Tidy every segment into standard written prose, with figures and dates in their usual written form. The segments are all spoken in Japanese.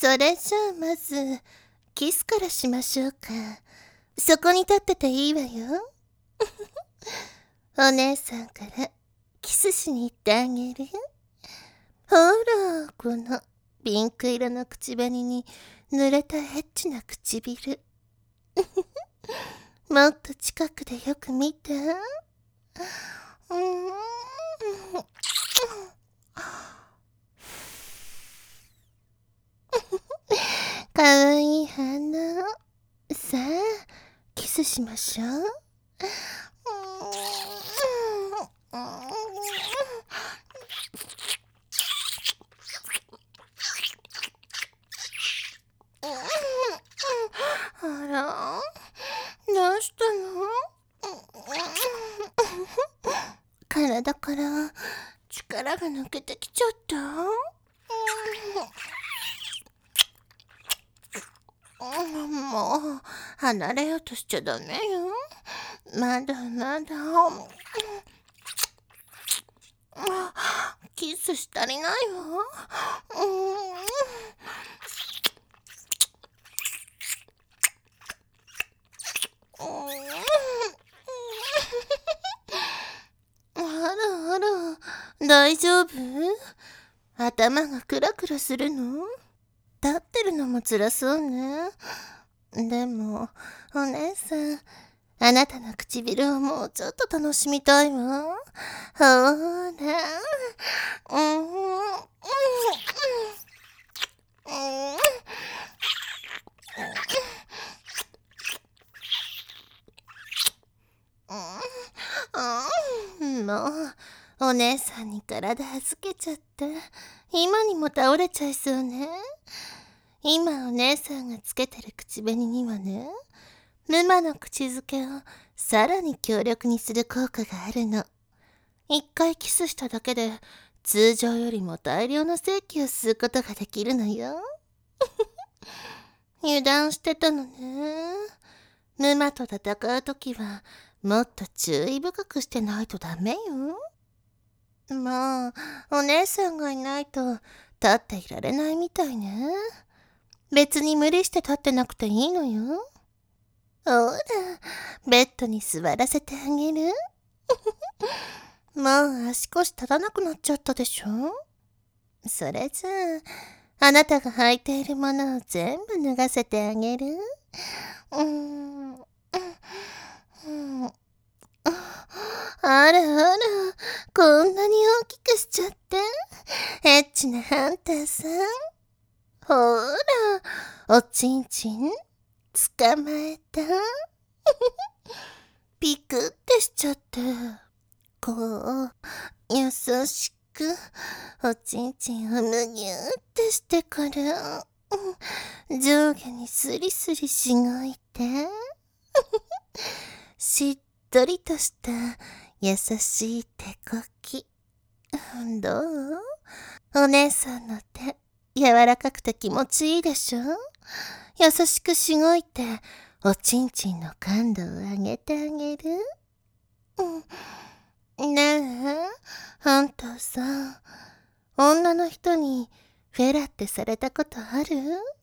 それじゃあまず、キスからしましょうか。そこに立ってていいわよ。お姉さんからキスしに行ってあげる。ほら、このピンク色の口紅に濡れたエッチな唇。もっと近くでよく見て。かわいい鼻。さあ、キスしましょう。あら、どうしたの？体から力が抜けてきちゃった？もう離れようとしちゃダメよ。まだまだ。キスしたりないわ。あらあら、大丈夫？頭がクラクラするの？立ってるのも辛そうね。でも、お姉さん、あなたの唇をもうちょっと楽しみたいわ。ほーら。もう、お姉さんに体預けちゃって、今にも倒れちゃいそうね。今お姉さんがつけてる口紅にはね、沼の口づけをさらに強力にする効果があるの。一回キスしただけで、通常よりも大量の精気を吸うことができるのよ。油断してたのね。沼と戦うときは、もっと注意深くしてないとダメよ。まあ、お姉さんがいないと立っていられないみたいね。別に無理して立ってなくていいのよ。ほら、ベッドに座らせてあげる。もう足腰立たなくなっちゃったでしょ？それじゃあ、あなたが履いているものを全部脱がせてあげる。あらあら、こんなに大きくしちゃって。エッチなハンターさん。ほら、おちんちん、捕まえた。ピクってしちゃって。こう、優しく、おちんちんをむぎゅーってしてから、上下にスリスリしごいて。しっとりとした優しい手こき。どう？お姉さんの手、柔らかくて気持ちいいでしょ？優しくしごいて、おちんちんの感度を上げてあげる。ねえ、ハンターさん、女の人にフェラってされたことある？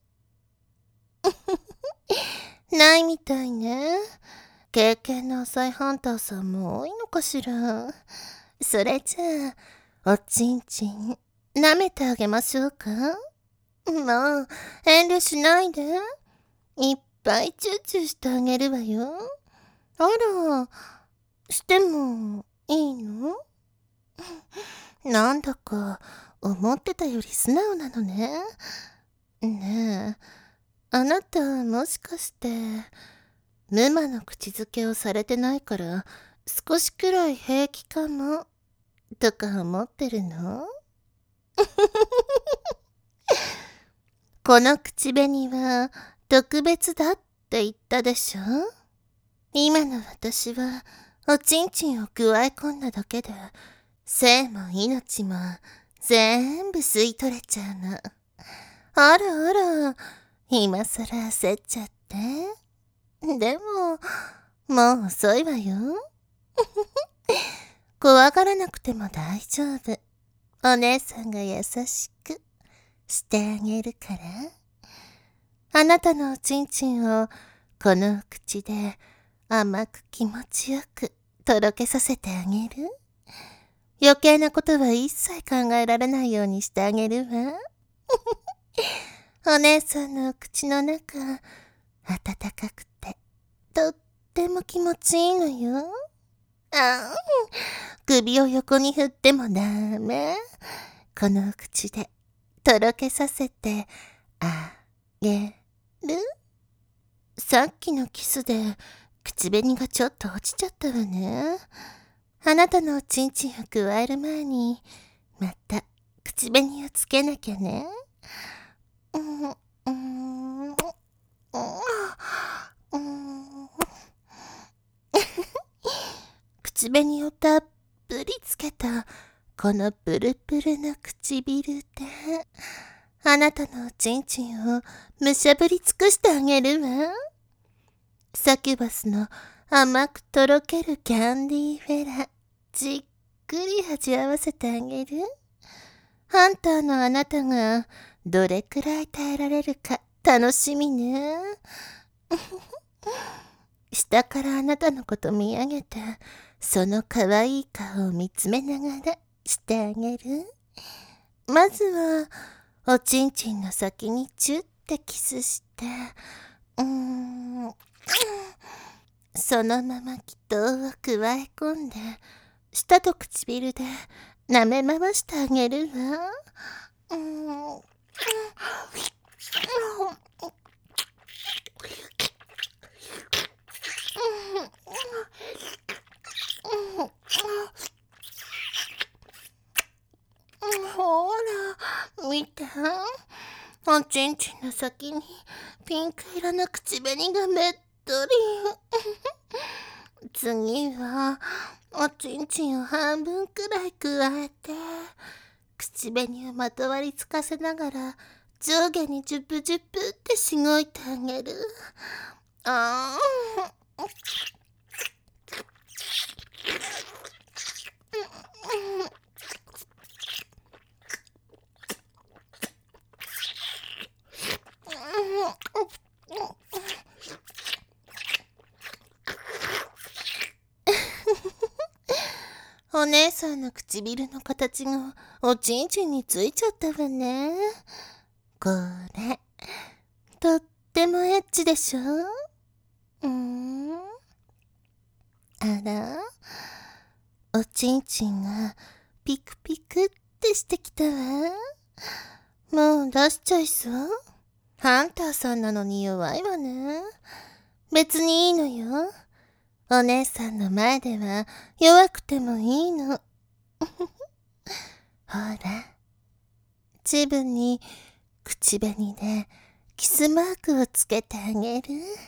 ないみたいね。経験の浅いハンターさんも多いのかしら。それじゃあ、おちんちん、舐めてあげましょうか？もう、遠慮しないで。いっぱいチューチューしてあげるわよ。あら、してもいいの？なんだか、思ってたより素直なのね。ねえ、あなたもしかして、沼の口づけをされてないから、少しくらい平気かも、とか思ってるの？この口紅は特別だって言ったでしょ？今の私はおちんちんを加え込んだだけで、生も命も全部吸い取れちゃうの。あらあら、今さら焦っちゃって。でも、もう遅いわよ。怖がらなくても大丈夫。お姉さんが優しくしてあげるから。 あなたのおちんちんをこのお口で甘く気持ちよくとろけさせてあげる。余計なことは一切考えられないようにしてあげるわ。お姉さんのお口の中、暖かくて、とっても気持ちいいのよ。首を横に振ってもダメ。このお口でとろけさせてあげる。さっきのキスで口紅がちょっと落ちちゃったわね。あなたのおちんちんを加える前にまた口紅をつけなきゃね。口紅をたっぷりつけたこのプルプルな唇であなたのおちんちんをむしゃぶり尽くしてあげるわ。サキュバスの甘くとろけるキャンディーフェラ、じっくり味わわせてあげる。ハンターのあなたがどれくらい耐えられるか楽しみね。下からあなたのこと見上げて、その可愛い顔を見つめながらしてあげる。まずは、おちんちんの先にチュッてキスして、そのまま気筒を加え込んで、舌と唇で舐め回してあげるわ。ほら、見て。おちんちんの先にピンク色の口紅がべっとり。次は、おちんちんを半分くらい加えて、口紅をまとわりつかせながら、上下にジュプジュプってしごいてあげる。お姉さんの唇の形がおちんちんについちゃったわね。これ、とってもエッチでしょ？あら？おちんちんがピクピクってしてきたわ。もう出しちゃいそう？ハンターさんなのに弱いわね。別にいいのよ。お姉さんの前では弱くてもいいの。ほら、自分に口紅でキスマークをつけてあげる。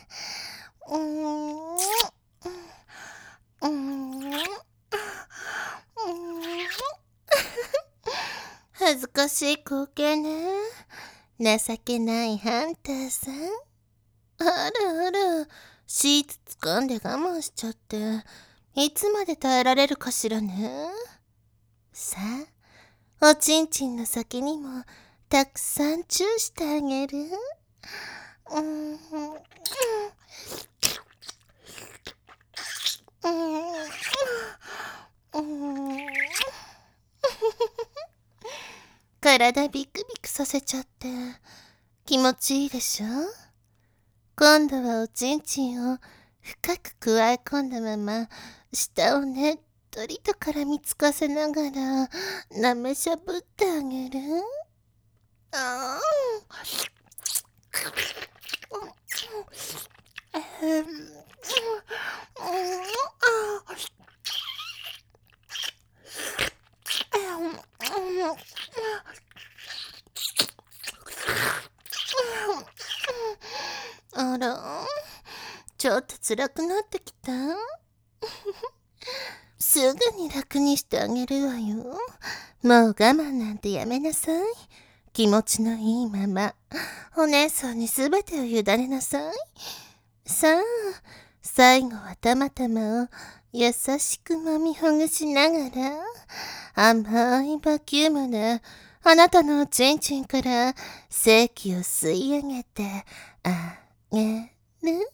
恥ずかしい光景ね。情けないハンターさん。あらあら、シーツ掴んで我慢しちゃって、いつまで耐えられるかしらね。さあ、おちんちんの先にもたくさんチューしてあげる。体ビクビクさせちゃって気持ちいいでしょ？今度はおちんちんを深く加え込んだまま舌をねっとりと絡みつかせながら舐めしゃぶってあげる。あら、ちょっと辛くなってきた？すぐに楽にしてあげるわよ。もう我慢なんてやめなさい。気持ちのいいまま、お姉さんにすべてを委ねなさい。さあ、最後はたまたまを優しく揉みほぐしながら、甘いバキュームであなたのおちんちんから精気を吸い上げてあげる。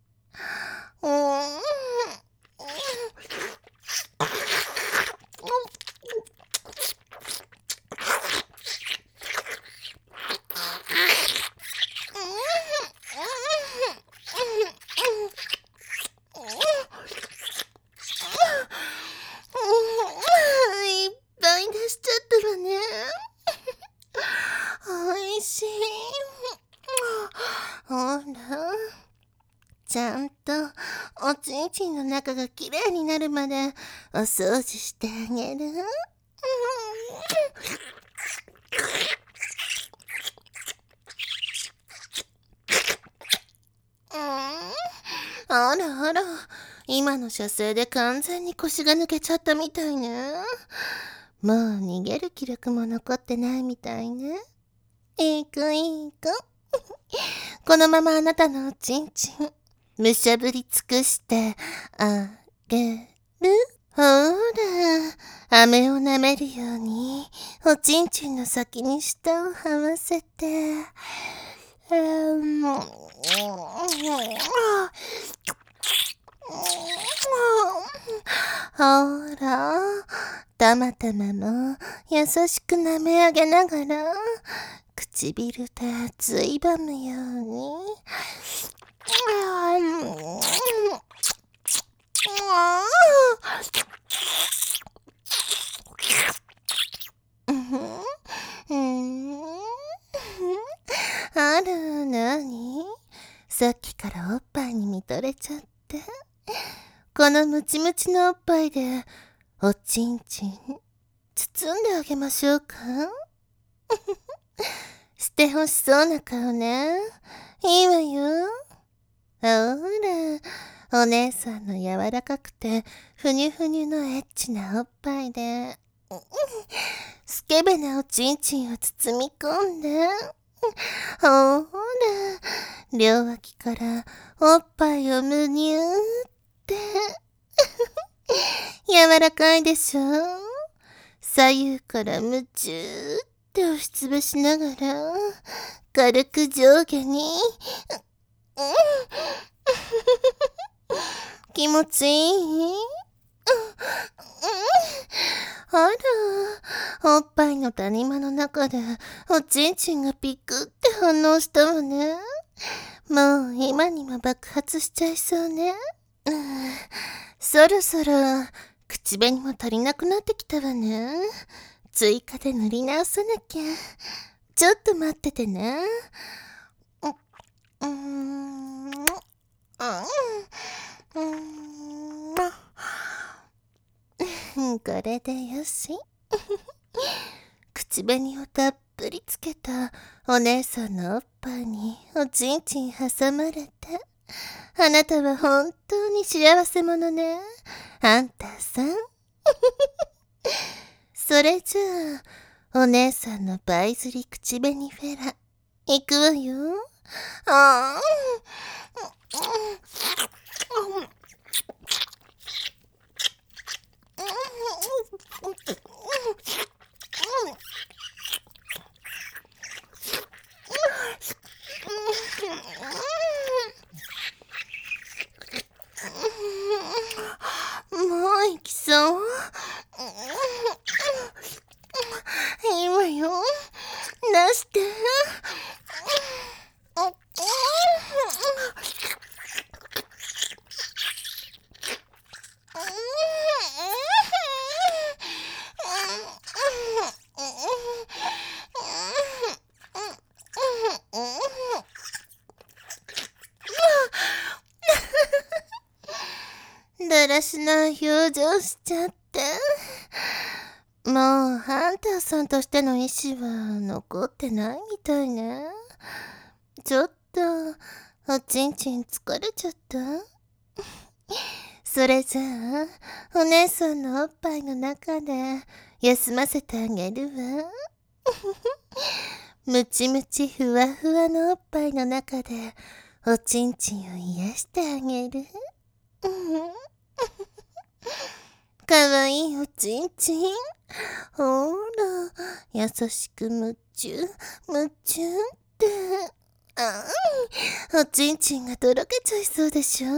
いっぱい出しちゃったわね。おいしい。ほら、ちゃんとおちんちんの中がきれいになるまでお掃除してあげる。あらあら、今の射精で完全に腰が抜けちゃったみたいね。もう逃げる気力も残ってないみたいね。いい子いい子。このままあなたのおちんちん、むしゃぶり尽くしてあげる。ほら、飴を舐めるように、おちんちんの先に舌を這わせて、ほら、たまたまも優しく舐め上げながら、唇でついばむように。あら、なに？さっきからおっぱいに見とれちゃって。このムチムチのおっぱいで、おちんちん、包んであげましょうか？してほしそうな顔ね。いいわよ。ほら、お姉さんの柔らかくて、ふにゅふにゅのエッチなおっぱいで、スケベなおちんちんを包み込んで、ほら、両脇からおっぱいをむにゅーって。柔らかいでしょ？左右からむちゅーって押しつぶしながら、軽く上下に、気持ちいい？あら、おっぱいの谷間の中でおちんちんがピクって反応したわね。もう今にも爆発しちゃいそうね。そろそろ口紅も足りなくなってきたわね。追加で塗り直さなきゃ。ちょっと待っててね。これでよし。口紅をたっぷりつけたお姉さんのおっぱいにおちんちん挟まれて、あなたは本当に幸せ者ね、あんたさん。それじゃあ、お姉さんのバイ釣り口紅フェラ、いくわよ。もう行きそう？いいわよ。出して。だらしない表情しちゃって。もうハンターさんとしての意志は残ってないみたいね。ちょっとおちんちん疲れちゃった？それじゃあお姉さんのおっぱいの中で休ませてあげるわ。ムチムチふわふわのおっぱいの中でおちんちんを癒してあげる。 かわいいおちんちん。ほら、優しく夢中って。おちんちんがとろけちゃいそうでしょ。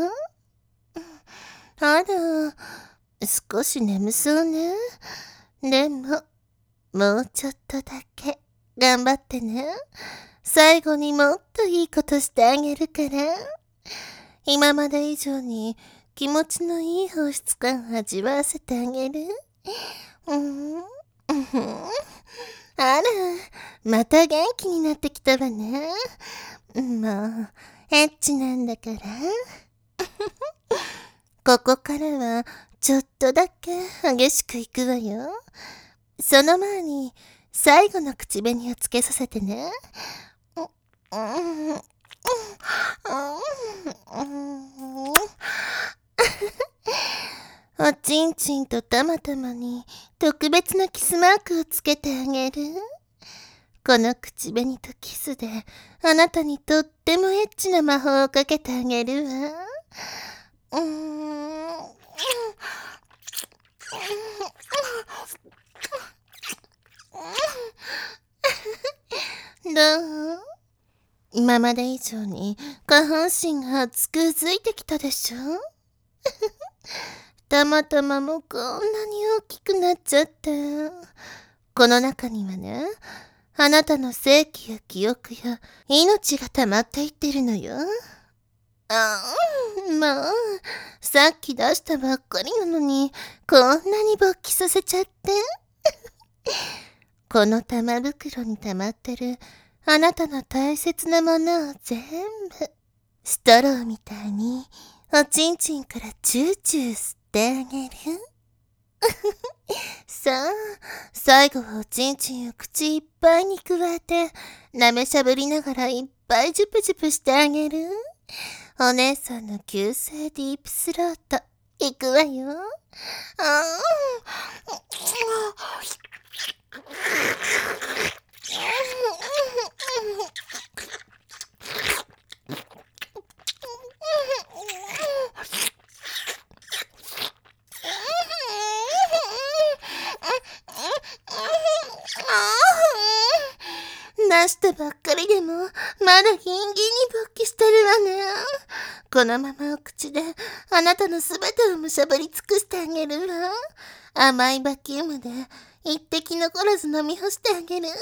あら、少し眠そうね。でも、もうちょっとだけ頑張ってね。最後にもっといいことしてあげるから。今まで以上に気持ちのいい放出感を味わわせてあげる。あら、また元気になってきたわね。もう、エッチなんだから。ここからは、ちょっとだけ激しくいくわよ。その前に、最後の口紅をつけさせてね。おちんちんとたまたまに特別なキスマークをつけてあげる。この口紅とキスであなたにとってもエッチな魔法をかけてあげるわ。どう？今まで以上に下半身が熱くうずいてきたでしょ。たまたまもこんなに大きくなっちゃって。この中にはね、あなたの生気や記憶や命が溜まっていってるのよ。まあ、さっき出したばっかりなのに、こんなに勃起させちゃって。この玉袋に溜まってるあなたの大切なものを全部、ストローみたいにおちんちんからチューチュー吸ってあげる。さあ、最後はおちんちんを口いっぱいにくわえて、舐めしゃぶりながらいっぱいジュプジュプしてあげる。お姉さんの急性ディープスロート、いくわよ。出したばっかりでも、まだギンギンに勃起してるわね。このままお口で、あなたのすべてをむしゃぶり尽くしてあげるわ。甘いバキュームで、一滴残らず飲み干してあげる。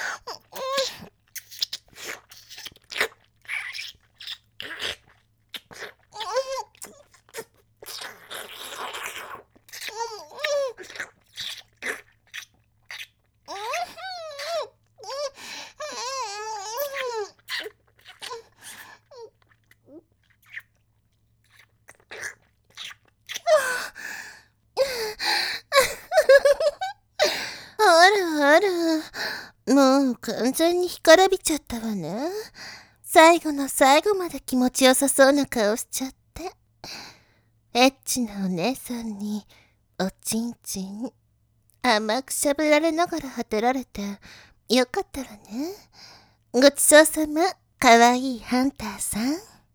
あら、もう完全に干からびちゃったわね。最後の最後まで気持ちよさそうな顔しちゃって。エッチなお姉さんに、おちんちん、甘くしゃぶられながら果てられて、よかったわね。ごちそうさま、かわいいハンターさん。